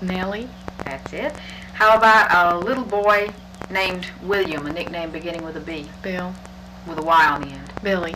Nellie. That's it. How about a little boy named William, a nickname beginning with a B? Bill. With a Y on the end. Billy.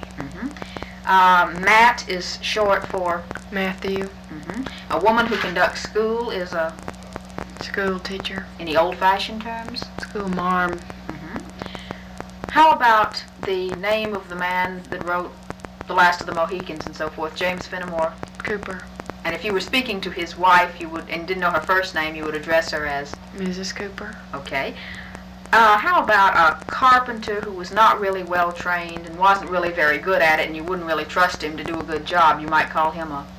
Matt is short for? Matthew. A woman who conducts school is a? School teacher. Any old-fashioned terms? School marm. How about the name of the man that wrote The Last of the Mohicans and so forth, James Fenimore? Cooper. And if you were speaking to his wife, you would, and didn't know her first name, you would address her as? Mrs. Cooper. Okay. How about a carpenter who was not really well trained and wasn't really very good at it, and you wouldn't really trust him to do a good job? You might call him a?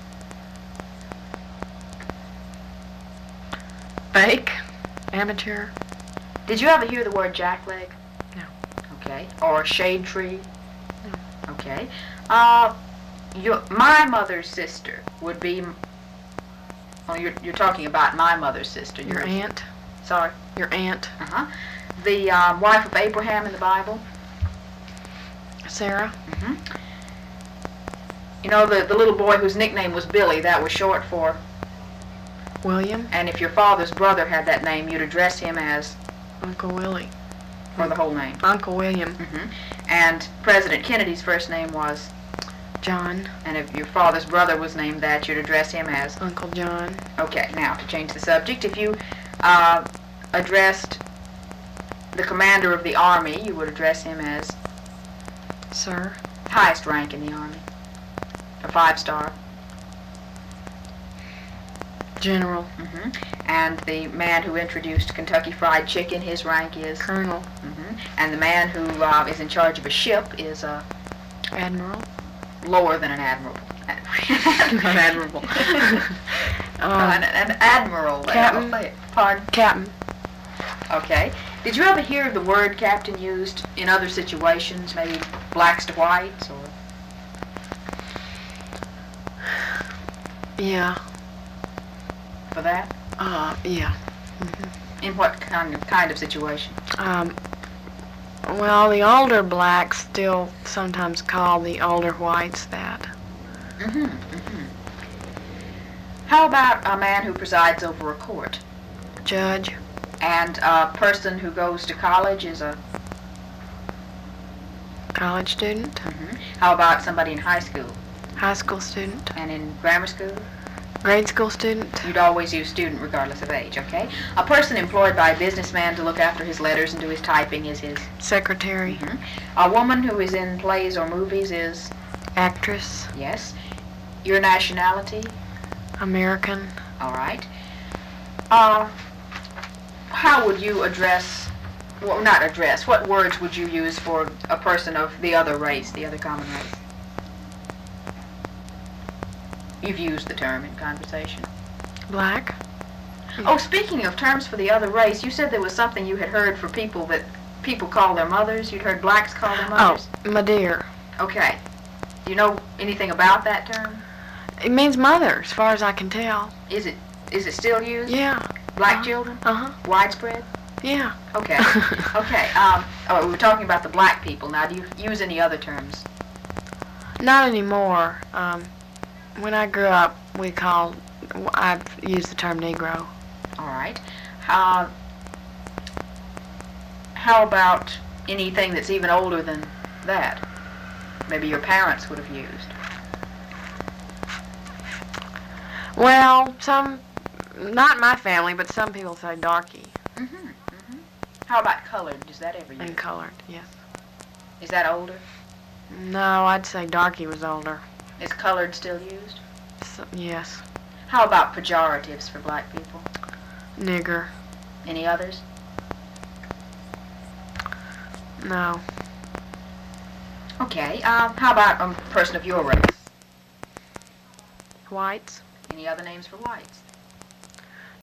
Fake. Amateur. Did you ever hear the word jackleg? No. Okay. Or shade tree? No. Okay. My mother's sister would be. Oh, you're talking about my mother's sister. Your aunt. Sorry. Your aunt. The wife of Abraham in the Bible. Sarah. You know the little boy whose nickname was Billy. That was short for? William. And if your father's brother had that name, you'd address him as? Uncle Willie. Or the whole name? Uncle William. And President Kennedy's first name was? John. And if your father's brother was named that, you'd address him as? Uncle John. Okay, now to change the subject, if you addressed the commander of the Army, you would address him as? Sir. Highest rank in the Army. A 5-star. General. And the man who introduced Kentucky Fried Chicken, his rank is? Colonel. And the man who is in charge of a ship is a? Admiral. Lower than an admiral. Not admirable. An admiral. Captain. Pardon? Captain. Okay. Did you ever hear the word captain used in other situations, maybe blacks to whites, or? Yeah. For that? Yeah. In what kind of situation? Well, the older blacks still sometimes call the older whites that. How about a man who presides over a court? Judge. And a person who goes to college is a? College student. How about somebody in high school? High school student. And in grammar school? Grade school student. You'd always use student regardless of age, okay? A person employed by a businessman to look after his letters and do his typing is his? Secretary. A woman who is in plays or movies is? Actress. Yes. Your nationality? American. All right. How would you address, well, not address, what words would you use for a person of the other race, the other common race? You've used the term in conversation. Black. Oh, speaking of terms for the other race, you said there was something you had heard for people that people call their mothers. You'd heard blacks call their mothers? Oh, my dear. Okay. Do you know anything about that term? It means mother, as far as I can tell. Is it still used? Yeah. Black children? Widespread? Yeah. Okay. Okay. We were talking about the black people. Now, do you use any other terms? Not anymore. When I grew up, I've used the term Negro. All right. How about anything that's even older than that? Maybe your parents would have used. Well, not my family, but some people say darky. How about colored? Does that ever use? And colored, yes. Is that older? No, I'd say darky was older. Is colored still used? Yes. How about pejoratives for black people? Nigger. Any others? No. Okay. How about a person of your race? Whites. Any other names for whites?